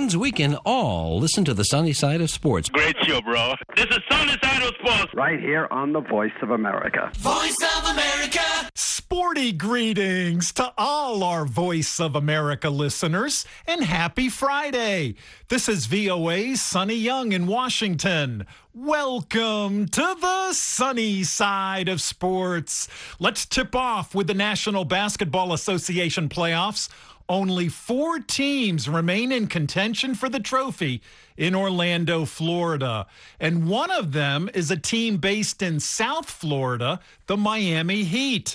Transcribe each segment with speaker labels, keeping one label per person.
Speaker 1: means we can all listen to the sunny side of sports.
Speaker 2: Great show, bro. This is Sunny Side of Sports.
Speaker 3: Right here on the Voice of America.
Speaker 4: Voice of America.
Speaker 5: Sporty greetings to all our Voice of America listeners, and happy Friday. This is VOA's Sonny Young in Washington. Welcome to the sunny side of sports. Let's tip off with the National Basketball Association playoffs. Only 4 teams remain in contention for the trophy in Orlando, Florida. And one of them is a team based in South Florida, the Miami Heat.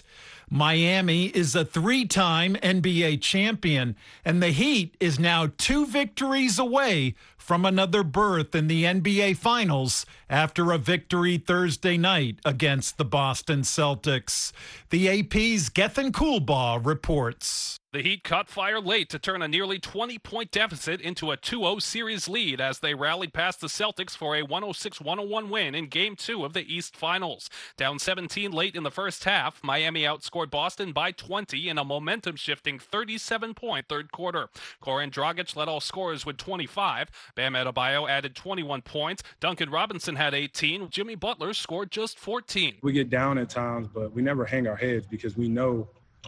Speaker 5: Miami is a 3-time NBA champion, and the Heat is now 2 victories away from another berth in the NBA Finals after a victory Thursday night against the Boston Celtics. The AP's Gethin Coolbaugh reports.
Speaker 6: The Heat caught fire late to turn a nearly 20-point deficit into a 2-0 series lead as they rallied past the Celtics for a 106-101 win in Game 2 of the East Finals. Down 17 late in the first half, Miami outscored Boston by 20 in a momentum-shifting 37-point third quarter. Goran Dragic led all scorers with 25. Bam Adebayo added 21 points. Duncan Robinson had 18. Jimmy Butler scored just 14.
Speaker 7: We get down at times, but we never hang our heads because we know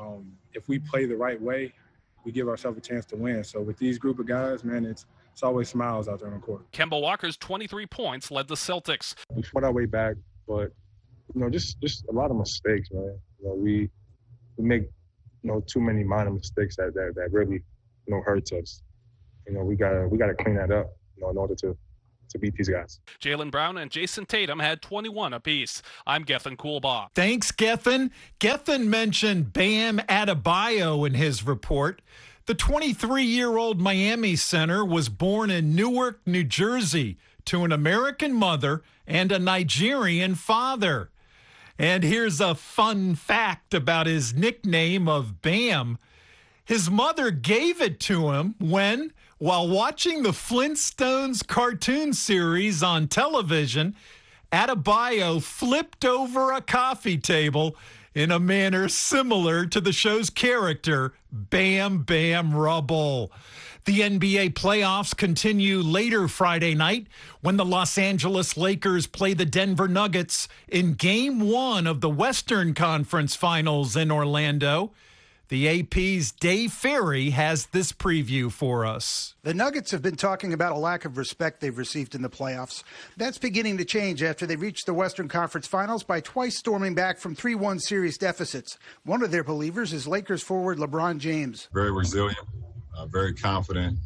Speaker 7: if we play the right way, we give ourselves a chance to win. So with these group of guys, man, it's always smiles out there on the court.
Speaker 6: Kemba Walker's 23 points led the Celtics.
Speaker 8: We fought our way back, but, just a lot of mistakes, man. We make, too many minor mistakes that really, hurts us. We gotta clean that up, in order to beat these guys.
Speaker 6: Jaylen Brown and Jason Tatum had 21 apiece. I'm Gethin Coolbaugh.
Speaker 5: Thanks, Gethin. Gethin mentioned Bam Adebayo in his report. The 23-year-old Miami center was born in Newark, New Jersey, to an American mother and a Nigerian father. And here's a fun fact about his nickname of Bam. His mother gave it to him when, while watching the Flintstones cartoon series on television, Adebayo flipped over a coffee table in a manner similar to the show's character, Bam Bam Rubble. The NBA playoffs continue later Friday night when the Los Angeles Lakers play the Denver Nuggets in Game 1 of the Western Conference Finals in Orlando. The AP's Dave Ferry has this preview for us.
Speaker 9: The Nuggets have been talking about a lack of respect they've received in the playoffs. That's beginning to change after they reached the Western Conference Finals by twice storming back from 3-1 series deficits. One of their believers is Lakers forward LeBron James.
Speaker 10: Very resilient, very confident,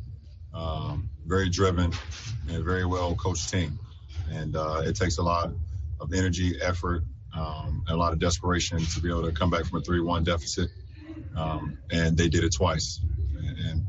Speaker 10: very driven, and very well-coached team. And it takes a lot of energy, effort, and a lot of desperation to be able to come back from a 3-1 deficit. And they did it twice. And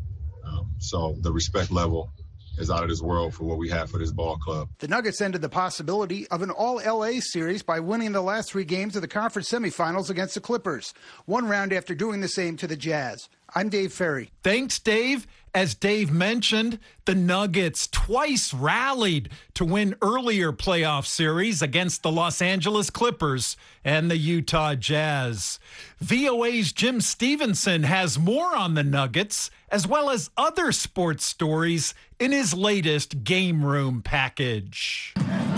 Speaker 10: so the respect level is out of this world for what we have for this ball club.
Speaker 9: The Nuggets ended the possibility of an all-LA series by winning the last 3 games of the conference semifinals against the Clippers, 1 round after doing the same to the Jazz. I'm Dave Ferry.
Speaker 5: Thanks, Dave. As Dave mentioned, the Nuggets twice rallied to win earlier playoff series against the Los Angeles Clippers and the Utah Jazz. VOA's Jim Stevenson has more on the Nuggets, as well as other sports stories in his latest Game Room package.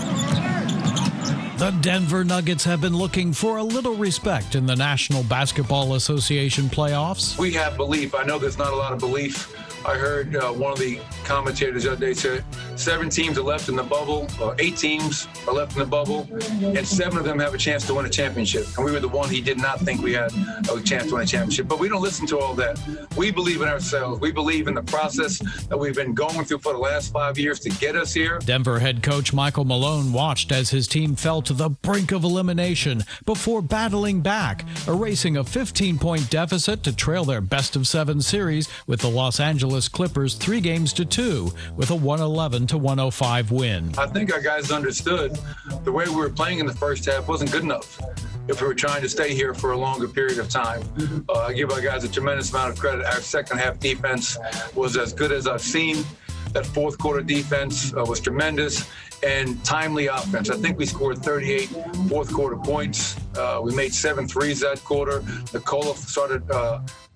Speaker 11: The Denver Nuggets have been looking for a little respect in the National Basketball Association playoffs.
Speaker 12: We have belief. I know there's not a lot of belief. I heard one of the commentators the other day say 7 teams are left in the bubble, or 8 teams are left in the bubble, and 7 of them have a chance to win a championship. And we were the one he did not think we had a chance to win a championship. But we don't listen to all that. We believe in ourselves. We believe in the process that we've been going through for the last 5 years to get us here.
Speaker 11: Denver head coach Michael Malone watched as his team fell to the brink of elimination before battling back, erasing a 15-point deficit to trail their best-of-7 series with the Los Angeles Clippers 3-2 with a 111-105 win.
Speaker 12: I think our guys understood the way we were playing in the first half wasn't good enough if we were trying to stay here for a longer period of time. I give our guys a tremendous amount of credit. Our second half defense was as good as I've seen. That fourth quarter defense was tremendous, and timely offense. I think we scored 38 fourth quarter points. We made 7 threes that quarter. Nikola started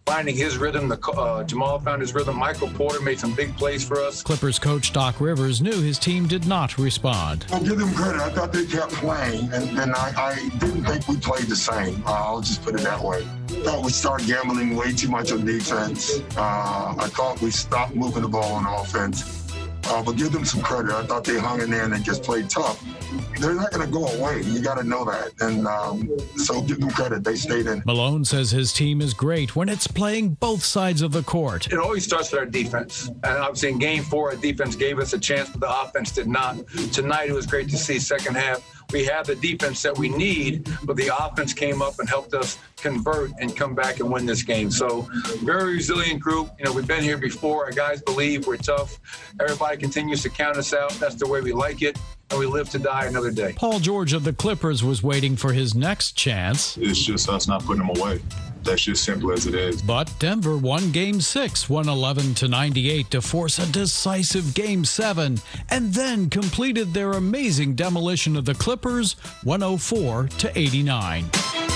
Speaker 12: finding his rhythm. Jamal found his rhythm. Michael Porter made some big plays for us.
Speaker 11: Clippers coach Doc Rivers knew his team did not respond.
Speaker 4: I'll give them credit. I thought they kept playing, and I didn't think we played the same. I'll just put it that way. I thought we started gambling way too much on defense. I thought we stopped moving the ball on offense. But give them some credit. I thought they hung in there and they just played tough. They're not going to go away. You got to know that. And so give them credit. They stayed in.
Speaker 11: Malone says his team is great when it's playing both sides of the court.
Speaker 12: It always starts with our defense. And obviously in Game 4, our defense gave us a chance, but the offense did not. Tonight, it was great to see second half. We have the defense that we need, but the offense came up and helped us convert and come back and win this game. So very resilient group. You know, we've been here before. Our guys believe we're tough. Everybody continues to count us out. That's the way we like it. And we live to die another day.
Speaker 11: Paul George of the Clippers was waiting for his next chance.
Speaker 10: It's just us not putting them away. That's just simple as it is.
Speaker 11: But Denver won Game 6, 111-98 to force a decisive Game 7, and then completed their amazing demolition of the Clippers, 104-89.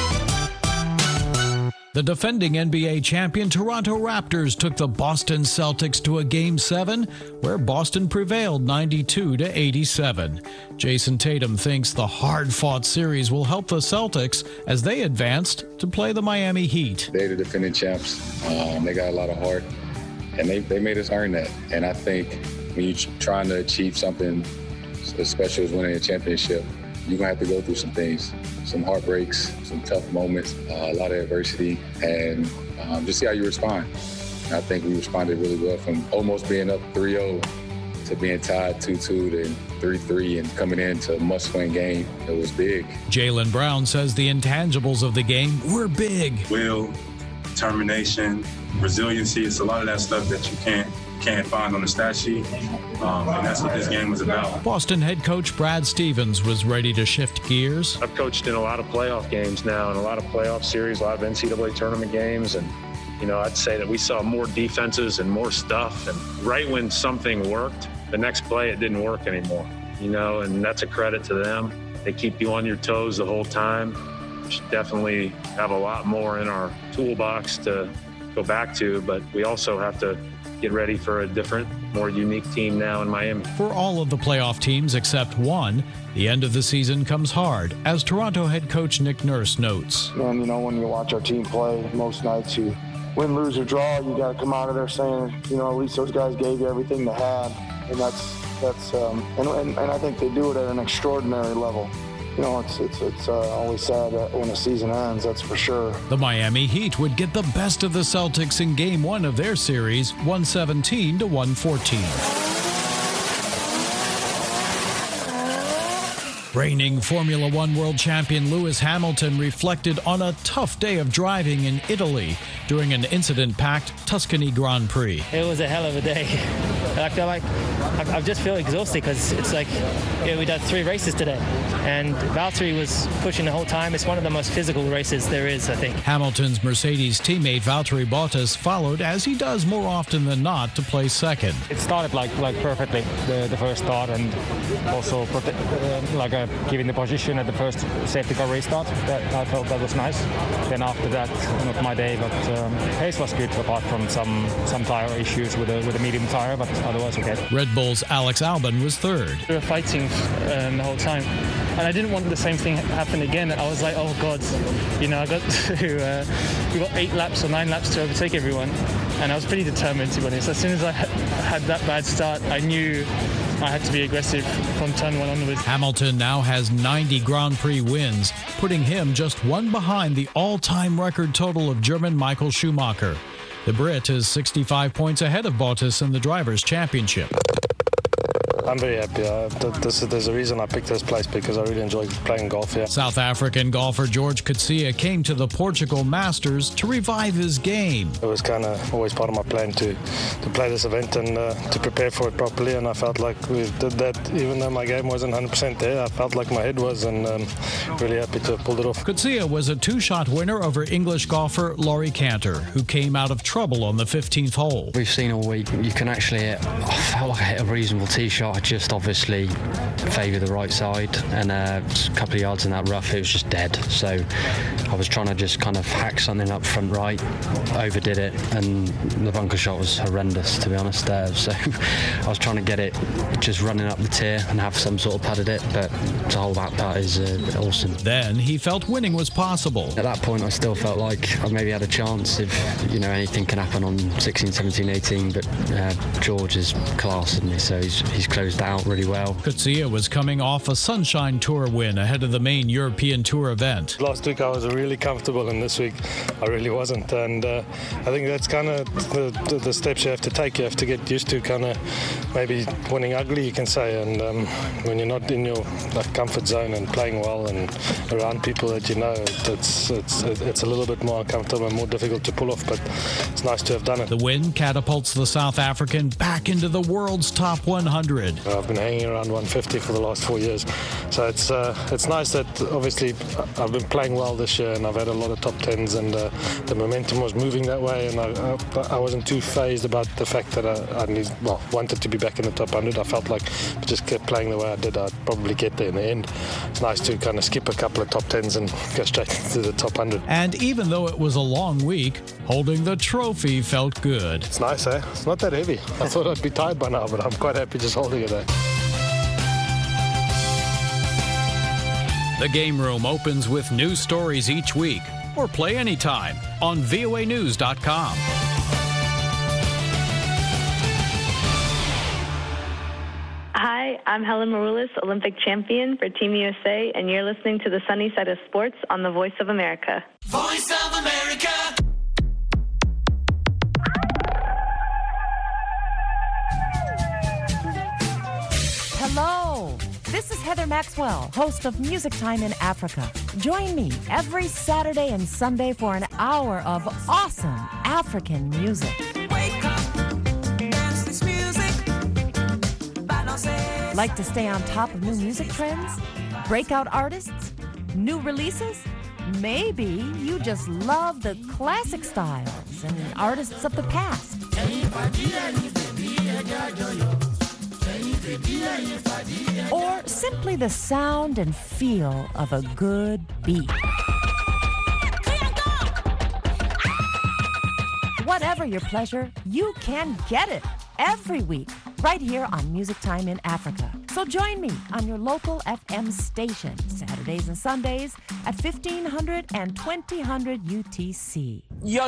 Speaker 11: The defending NBA champion Toronto Raptors took the Boston Celtics to a Game 7, where Boston prevailed 92-87. Jason Tatum thinks the hard-fought series will help the Celtics as they advanced to play the Miami Heat.
Speaker 13: They're the defending champs. They got a lot of heart, and they made us earn that. And I think when you're trying to achieve something as special as winning a championship, you're going to have to go through some things, some heartbreaks, some tough moments, a lot of adversity, and just see how you respond. And I think we responded really well from almost being up 3-0 to being tied 2-2 to 3-3 and coming into a must-win game. It was big.
Speaker 11: Jaylen Brown says the intangibles of the game were big.
Speaker 14: Will, determination, resiliency, it's a lot of that stuff that you can't find on the stat sheet, and that's what this game was about.
Speaker 11: Boston head coach Brad Stevens was ready to shift gears.
Speaker 15: I've coached in a lot of playoff games now and a lot of playoff series, a lot of NCAA tournament games, and I'd say that we saw more defenses and more stuff, and right when something worked, the next play it didn't work anymore, and that's a credit to them. They keep you on your toes the whole time. We should definitely have a lot more in our toolbox to go back to, but we also have to get ready for a different, more unique team now in Miami.
Speaker 11: For all of the playoff teams except one, the end of the season comes hard, as Toronto head coach Nick Nurse notes.
Speaker 16: And, when you watch our team play, most nights you win, lose, or draw, you got to come out of there saying, at least those guys gave you everything they had. And and I think they do it at an extraordinary level. It's always sad that when a season ends, that's for sure.
Speaker 11: The Miami Heat would get the best of the Celtics in Game 1 of their series, 117-114. Reigning Formula One world champion Lewis Hamilton reflected on a tough day of driving in Italy during an incident-packed Tuscany Grand Prix.
Speaker 17: It was a hell of a day. I just feel exhausted because it's like we did 3 races today, and Valtteri was pushing the whole time. It's one of the most physical races there is, I think.
Speaker 11: Hamilton's Mercedes teammate Valtteri Bottas followed, as he does more often than not, to place second.
Speaker 18: It started like perfectly, the first start, and also giving the position at the first safety car restart. I felt that was nice. Then after that, not my day, but pace was good apart from some tire issues with a medium tire, but otherwise okay.
Speaker 11: Red Bull's Alex Albon was third.
Speaker 19: We were fighting the whole time, and I didn't want the same thing happen again. I was like, oh God, I got to we got 8 laps or 9 laps to overtake everyone, and I was pretty determined, to be honest. As soon as I had that bad start, I knew I had to be aggressive from turn 1 onwards.
Speaker 11: Hamilton now has 90 Grand Prix wins, putting him just 1 behind the all-time record total of German Michael Schumacher. The Brit is 65 points ahead of Bottas in the Drivers' Championship.
Speaker 20: I'm very happy. There's a reason I picked this place, because I really enjoy playing golf here.
Speaker 11: South African golfer George Coetzee came to the Portugal Masters to revive his game.
Speaker 20: It was kind of always part of my plan to play this event and to prepare for it properly, and I felt like we did that. Even though my game wasn't 100% there, I felt like my head was, and really happy to have pulled it off.
Speaker 11: Coetzee was a 2-shot winner over English golfer Laurie Cantor, who came out of trouble on the 15th hole.
Speaker 21: We've seen all week, you can actually hit, I felt like I hit a reasonable tee shot. I just obviously favoured the right side, and a couple of yards in that rough, it was just dead. So I was trying to just kind of hack something up front right, overdid it, and the bunker shot was horrendous, to be honest. So I was trying to get it just running up the tier and have some sort of pad at it, but to hold that putt is awesome.
Speaker 11: Then he felt winning was possible.
Speaker 21: At that point, I still felt like I maybe had a chance if, anything can happen on 16, 17, 18, but George is class, isn't he? So he's closed that out really well.
Speaker 11: Coetzee was coming off a Sunshine Tour win ahead of the main European Tour event.
Speaker 20: Last week I was really comfortable, and this week I really wasn't. And I think that's kind of the steps you have to take. You have to get used to kind of maybe winning ugly, you can say. And when you're not in your comfort zone and playing well and around people that you know, it's a little bit more uncomfortable and more difficult to pull off. But it's nice to have done it.
Speaker 11: The win catapults the South African back into the world's top 100.
Speaker 20: I've been hanging around 150 for the last 4 years, so it's nice that obviously I've been playing well this year, and I've had a lot of top tens, and the momentum was moving that way, and I wasn't too phased about the fact that I wanted to be back in the top 100. I felt like if I just kept playing the way I did, I'd probably get there in the end. It's nice to kind of skip a couple of top tens and go straight to the top 100.
Speaker 11: And even though it was a long week, holding the trophy felt good.
Speaker 20: It's nice, eh? It's not that heavy. I thought I'd be tired by now, but I'm quite happy just holding it there.
Speaker 11: The Game Room opens with new stories each week, or play anytime on voanews.com.
Speaker 22: Hi, I'm Helen Maroulis, Olympic champion for Team USA, and you're listening to the Sunny Side of Sports on the Voice of America.
Speaker 23: Voice of America.
Speaker 24: Hello, this is Heather Maxwell, host of Music Time in Africa. Join me every Saturday and Sunday for an hour of awesome African music.
Speaker 23: Wake up, dance this music.
Speaker 24: Like to stay on top of new music trends? Breakout artists? New releases? Maybe you just love the classic styles and artists of the past. Or simply the sound and feel of a good beat. Whatever your pleasure, you can get it every week right here on Music Time in Africa. So join me on your local FM station, Saturdays and Sundays at 1500 and 2000 UTC.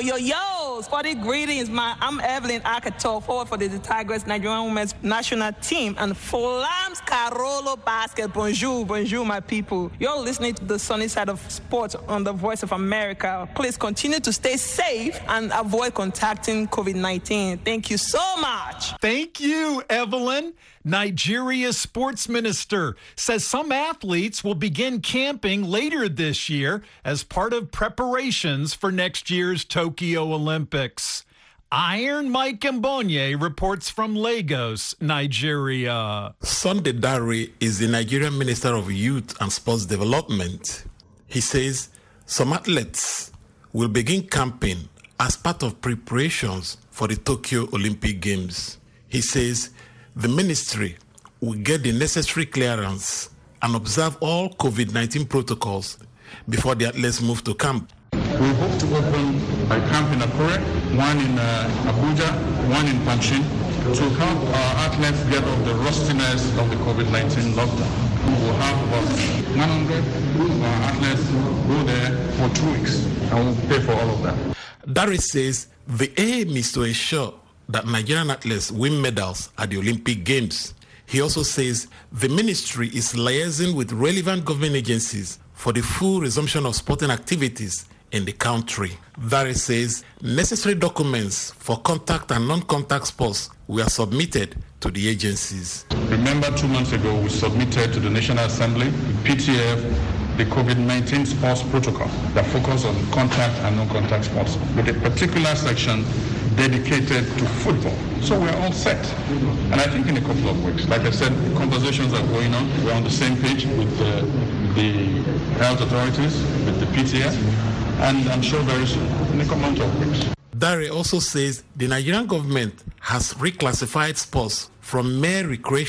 Speaker 25: Yo, sporty greetings, man. I'm Evelyn Akato, forward for the Tigers Nigerian women's national team, and Fulham's Carolo Basket. Bonjour, my people. You're listening to the Sunny Side of Sports on the Voice of America. Please continue to stay safe and avoid contacting COVID-19. Thank you so much.
Speaker 5: Thank you, Evelyn. Nigeria's sports minister says some athletes will begin camping later this year as part of preparations for next year's Tokyo Olympics. Iron Mike Mbonye reports from Lagos, Nigeria.
Speaker 26: Sunday Dare is the Nigerian Minister of Youth and Sports Development. He says some athletes will begin camping as part of preparations for the Tokyo Olympic Games. He says the ministry will get the necessary clearance and observe all COVID-19 protocols before the athletes move to camp.
Speaker 27: We hope to open a camp in Akure, one in Abuja, one in Panchin, to help our athletes get off the rustiness of the COVID-19 lockdown. We will have about 100 of our athletes go there for 2 weeks, and we'll pay for all of that.
Speaker 26: Dare says the aim is to ensure that Nigerian athletes win medals at the Olympic Games. He also says the ministry is liaising with relevant government agencies for the full resumption of sporting activities in the country. Dare says necessary documents for contact and non-contact sports were submitted to the agencies.
Speaker 27: Remember 2 months ago we submitted to the National Assembly, the PTF, the COVID-19 sports protocol that focuses on contact and non-contact sports with a particular section dedicated to football. So we're all set. And I think in a couple of weeks, like I said, conversations are going on. We're on the same page with the health authorities, with the PTF, and I'm sure very soon, in a couple of weeks.
Speaker 26: Dare also says the Nigerian government has reclassified sports from mere recreation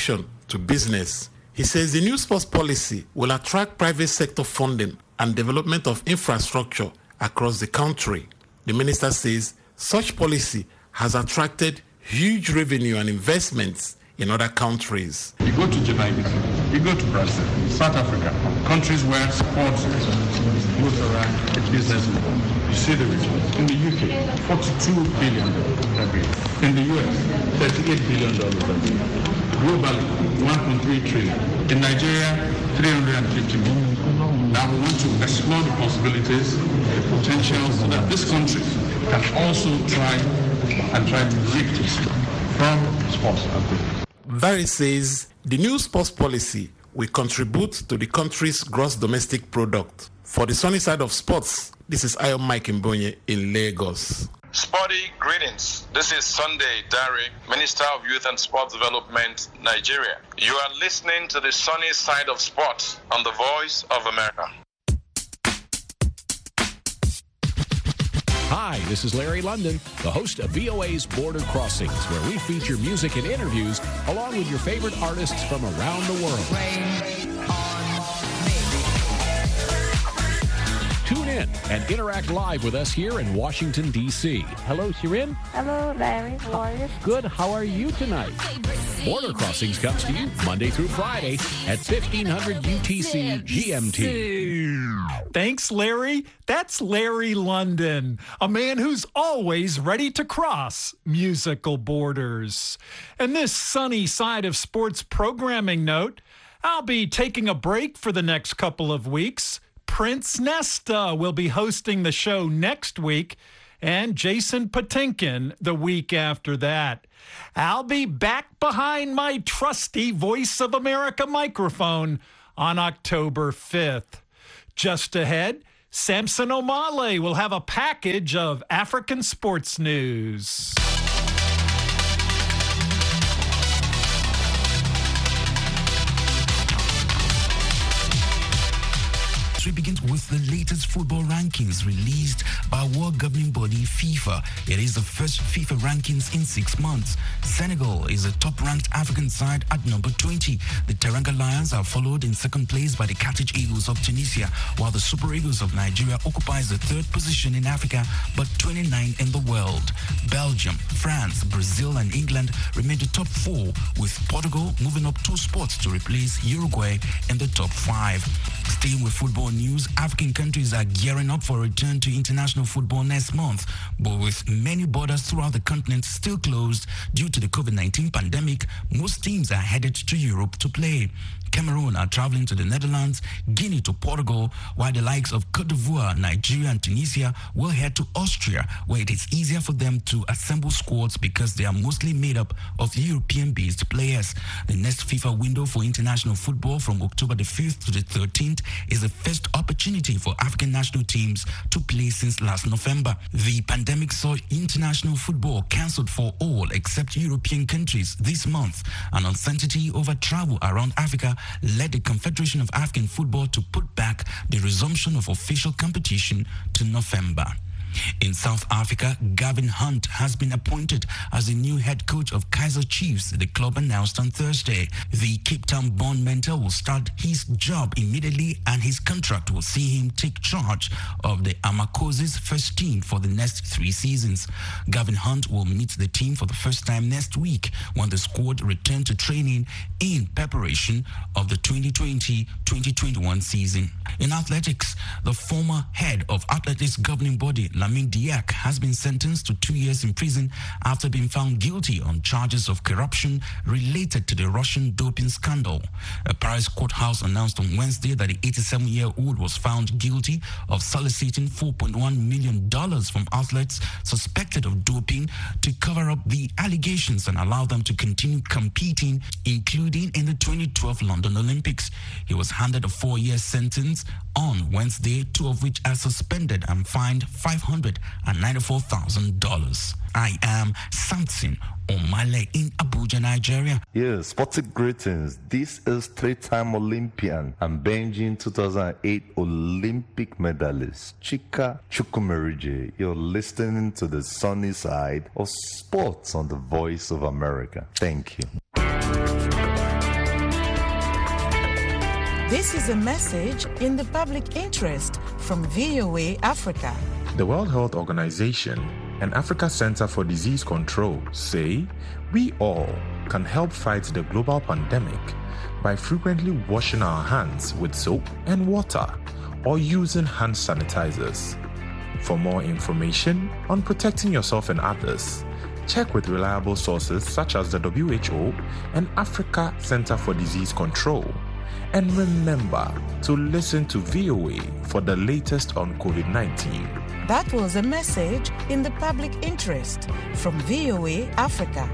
Speaker 26: to business. He says the new sports policy will attract private sector funding and development of infrastructure across the country. The minister says such policy has attracted huge revenue and investments in other countries.
Speaker 27: You go to Jamaica, you go to Brazil, South Africa, countries where sports goes around a business level. You see the results. In the UK, $42 billion every year. In the US, $38 billion every year. Globally, $1.3 trillion. In Nigeria, $350 million. Now we want to explore the possibilities, the potential, so that this country can also try to lift it from sports activity.
Speaker 26: Very says the new sports policy will contribute to the country's gross domestic product. For the sunny side of sports, this is Ayo Mike Mbonye in Lagos.
Speaker 1: Sporty greetings. This is Sunday Dari, Minister of Youth and Sports Development, Nigeria. You are listening to the sunny side of sports on the Voice of America.
Speaker 2: Hi, this is Larry London, the host of VOA's Border Crossings, where we feature music and interviews along with your favorite artists from around the world. Tune in and interact live with us here in Washington, D.C. Hello, Shirin.
Speaker 3: Hello, Larry. How are you?
Speaker 2: Good. How are you tonight? Border Crossings comes to you Monday through Friday at 1500 UTC GMT.
Speaker 5: Thanks, Larry. That's Larry London, a man who's always ready to cross musical borders. And this sunny side of sports programming note, I'll be taking a break for the next couple of weeks. Prince Nesta will be hosting the show next week, and Jason Patinkin the week after that. I'll be back behind my trusty Voice of America microphone on October 5th. Just ahead, Samson Omale will have a package of African sports news.
Speaker 6: We begin with the latest football rankings released by world governing body FIFA. It is the first FIFA rankings in 6 months. Senegal is a top-ranked African side at number 20. The Teranga Lions are followed in second place by the Carthage Eagles of Tunisia, while the Super Eagles of Nigeria occupies the third position in Africa, but 29 in the world. Belgium, France, Brazil, and England remain the top 4, with Portugal moving up 2 spots to replace Uruguay in the top 5. Staying with football news, African countries are gearing up for a return to international football next month, but with many borders throughout the continent still closed due to the COVID-19 pandemic, most teams are headed to Europe to play. Cameroon are traveling to the Netherlands, Guinea to Portugal, while the likes of Cote d'Ivoire, Nigeria, and Tunisia will head to Austria, where it is easier for them to assemble squads because they are mostly made up of European-based players. The next FIFA window for international football from October the 5th to the 13th is the first opportunity for African national teams to play since last November. The pandemic saw international football cancelled for all except European countries this month, and uncertainty over travel around Africa led the Confederation of African Football to put back the resumption of official competition to November. In South Africa, Gavin Hunt has been appointed as the new head coach of Kaizer Chiefs, the club announced on Thursday. The Cape Town-born mentor will start his job immediately, and his contract will see him take charge of the Amakhosis first team for the next 3 seasons. Gavin Hunt will meet the team for the first time next week when the squad return to training in preparation of the 2020-2021 season. In athletics, the former head of athletics governing body, Lamine Diak, has been sentenced to 2 years in prison after being found guilty on charges of corruption related to the Russian doping scandal. A Paris courthouse announced on Wednesday that the 87-year-old was found guilty of soliciting $4.1 million from athletes suspected of doping to cover up the allegations and allow them to continue competing, including in the 2012 London Olympics. He was handed a 4-year sentence on Wednesday, 2 of which are suspended and fined $594,000. I am Samson Omale in Abuja, Nigeria.
Speaker 7: Yes, sporting greetings. This is 3-time Olympian and Beijing 2008 Olympic medalist Chika Chukwumerije. You're listening to the sunny side of sports on the Voice of America. Thank you.
Speaker 4: This is a message in the public interest from VOA Africa.
Speaker 8: The World Health Organization and Africa Center for Disease Control say we all can help fight the global pandemic by frequently washing our hands with soap and water or using hand sanitizers. For more information on protecting yourself and others, check with reliable sources such as the WHO and Africa Center for Disease Control. And remember to listen to VOA for the latest on COVID-19.
Speaker 4: That was a message in the public interest from VOA Africa.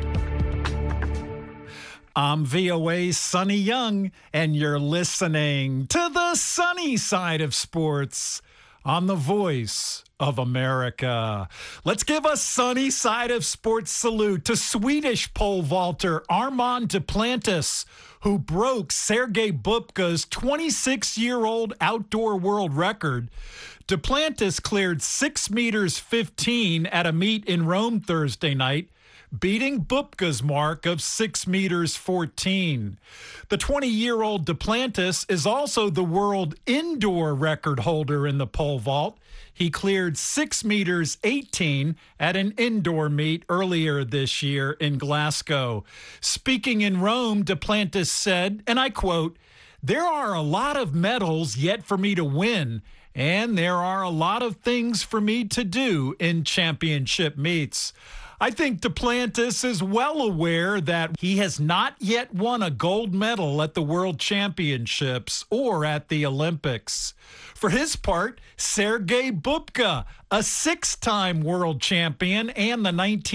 Speaker 5: I'm VOA's Sonny Young, and you're listening to the sunny side of sports on the Voice of America. Let's give a sunny side of sports salute to Swedish pole vaulter Armand Duplantis, who broke Sergei Bubka's 26-year-old outdoor world record. Duplantis cleared 6 meters 15 at a meet in Rome Thursday night, beating Bubka's mark of 6 meters 14. The 20-year-old Duplantis is also the world indoor record holder in the pole vault. He cleared 6 meters 18 at an indoor meet earlier this year in Glasgow. Speaking in Rome, Duplantis said, and I quote, "There are a lot of medals yet for me to win, and there are a lot of things for me to do in championship meets." I think Duplantis is well aware that he has not yet won a gold medal at the World Championships or at the Olympics. For his part, Sergei Bubka, a 6-time world champion and the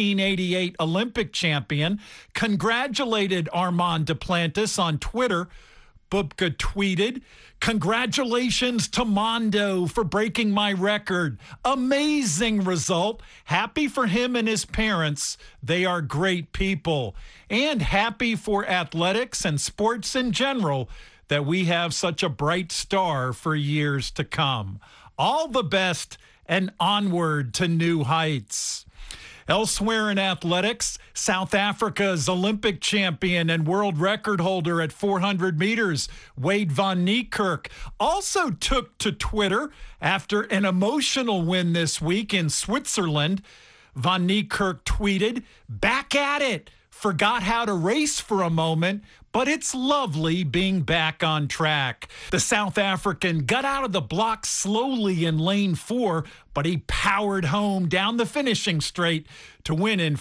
Speaker 5: 1988 Olympic champion, congratulated Armand Duplantis on Twitter. Bubka tweeted, "Congratulations to Mondo for breaking my record. Amazing result. Happy for him and his parents. They are great people. And happy for athletics and sports in general that we have such a bright star for years to come. All the best and onward to new heights." Elsewhere in athletics, South Africa's Olympic champion and world record holder at 400 meters, Wade van Niekerk, also took to Twitter after an emotional win this week in Switzerland. Van Niekerk tweeted, "Back at it. Forgot how to race for a moment, but it's lovely being back on track." The South African got out of the block slowly in lane 4, but he powered home down the finishing straight to win in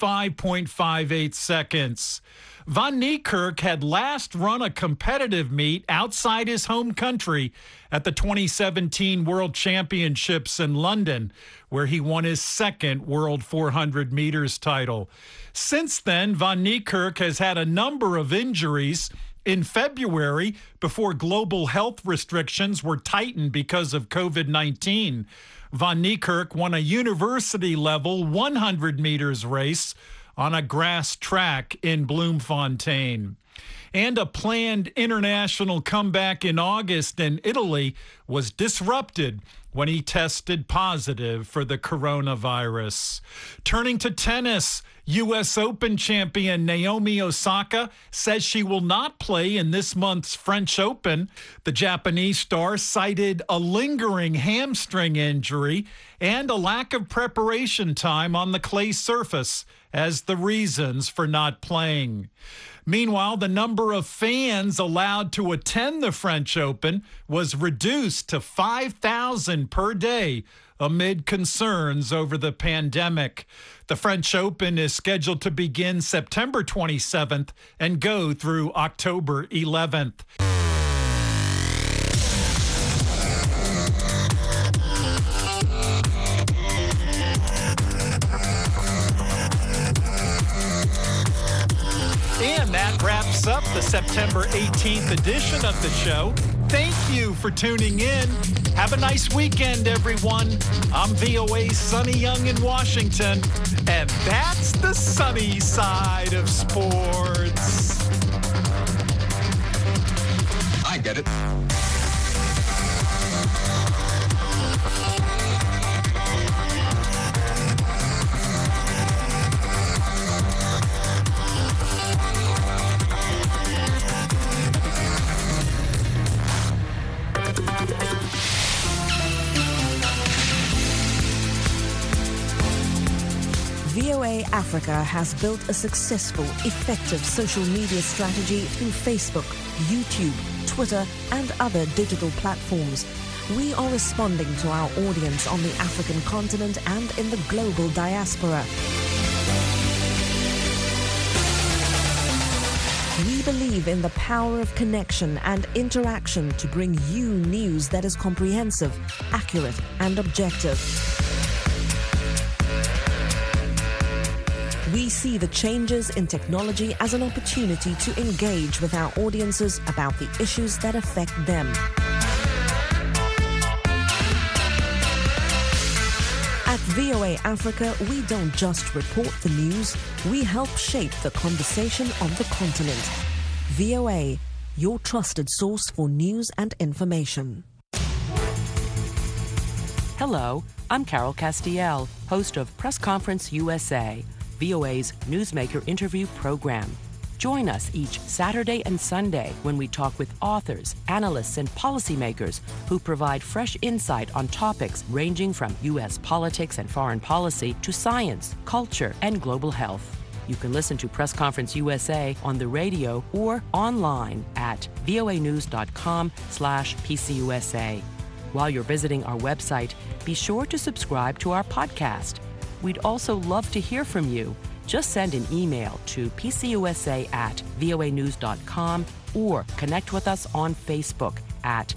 Speaker 5: 45.58 seconds. Van Niekerk had last run a competitive meet outside his home country at the 2017 World Championships in London, where he won his second World 400 meters title. Since then, Van Niekerk has had a number of injuries. In February, before global health restrictions were tightened because of COVID-19, Van Niekerk won a university-level 100 meters race on a grass track in Bloemfontein. And a planned international comeback in August in Italy was disrupted when he tested positive for the coronavirus. Turning to tennis, U.S. Open champion Naomi Osaka says she will not play in this month's French Open. The Japanese star cited a lingering hamstring injury and a lack of preparation time on the clay surface as the reasons for not playing. Meanwhile, the number of fans allowed to attend the French Open was reduced to 5,000 per day amid concerns over the pandemic. The French Open is scheduled to begin September 27th and go through October 11th. And that wraps up the September 18th edition of the show. Thank you for tuning in. Have a nice weekend, everyone. I'm VOA's Sonny Young in Washington, and that's the sunny side of sports.
Speaker 9: I get it. VOA Africa has built a successful, effective social media strategy through Facebook, YouTube, Twitter, and other digital platforms. We are responding to our audience on the African continent and in the global diaspora. We believe in the power of connection and interaction to bring you news that is comprehensive, accurate, and objective. We see the changes in technology as an opportunity to engage with our audiences about the issues that affect them. At VOA Africa, we don't just report the news, we help shape the conversation on the continent. VOA, your trusted source for news and information.
Speaker 10: Hello, I'm Carol Castiel, host of Press Conference USA, VOA's newsmaker interview program. Join us each Saturday and Sunday when we talk with authors, analysts, and policymakers who provide fresh insight on topics ranging from U.S. politics and foreign policy to science, culture, and global health. You can listen to Press Conference USA on the radio or online at voanews.com/PCUSA. While you're visiting our website, be sure to subscribe to our podcast. We'd also love to hear from you. Just send an email to pcusa@voanews.com or connect with us on Facebook at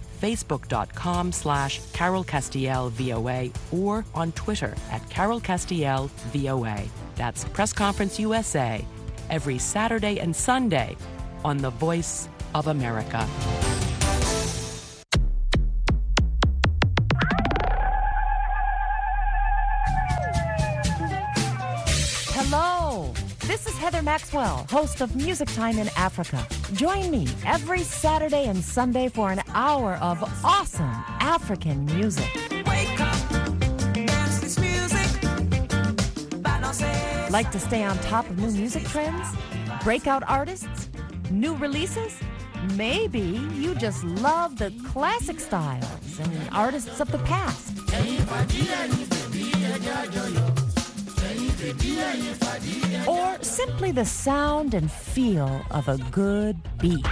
Speaker 10: facebook.com/CarolCastielVOA or on Twitter at CarolCastielVOA. That's Press Conference USA, every Saturday and Sunday on the Voice of America.
Speaker 24: Hello, this is Heather Maxwell, host of Music Time in Africa. Join me every Saturday and Sunday for an hour of awesome African music.
Speaker 23: Wake up, dance this music.
Speaker 24: Like to stay on top of new music trends? Breakout artists? New releases? Maybe you just love the classic styles and artists of the past. Or simply the sound and feel of a good beat.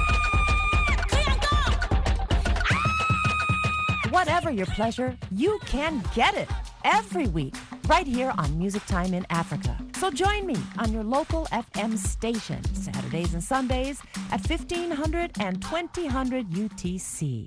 Speaker 24: Whatever your pleasure, you can get it every week right here on Music Time in Africa. So join me on your local FM station Saturdays and Sundays at 1500 and 2000 UTC.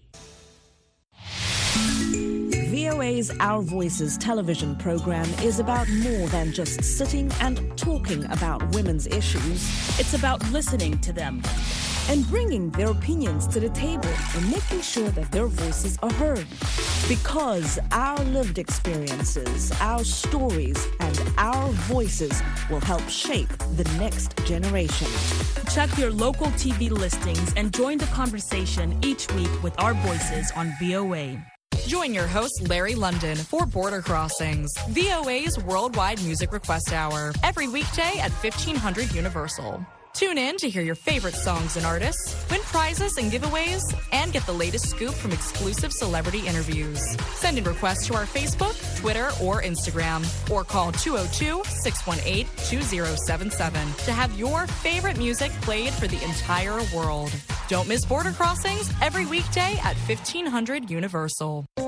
Speaker 9: VOA's Our Voices television program is about more than just sitting and talking about women's issues.
Speaker 12: It's about listening to them
Speaker 9: and bringing their opinions to the table and making sure that their voices are heard. Because our lived experiences, our stories, and our voices will help shape the next generation.
Speaker 12: Check your local TV listings and join the conversation each week with our voices on VOA.
Speaker 13: Join your host, Larry London, for Border Crossings, VOA's worldwide music request hour, every weekday at 1500 Universal. Tune in to hear your favorite songs and artists, win prizes and giveaways, and get the latest scoop from exclusive celebrity interviews. Send in requests to our Facebook, Twitter, or Instagram, or call 202-618-2077 to have your favorite music played for the entire world. Don't miss Border Crossings every weekday at 1500 Universal.